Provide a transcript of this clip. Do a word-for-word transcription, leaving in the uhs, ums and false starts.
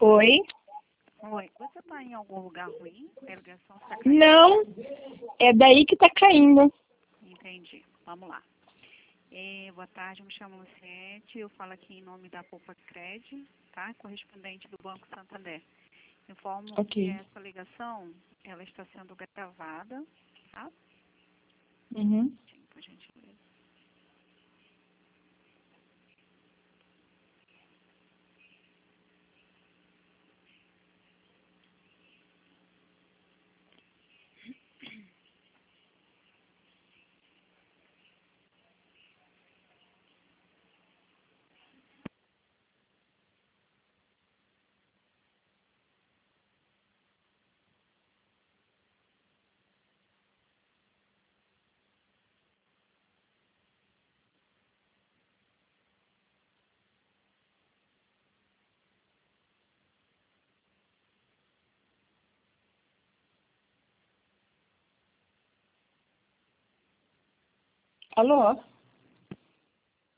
Oi? Oi, você está em algum lugar ruim? A ligação está caindo. Não, é daí que tá caindo. Entendi. Vamos lá. É, boa tarde, me chamo Luciete, eu falo aqui em nome da Poupa Cred, tá? Correspondente do Banco Santander. Informo Ok. que essa ligação, ela está sendo gravada, tá? Uhum. Sim, por gentileza. Alô?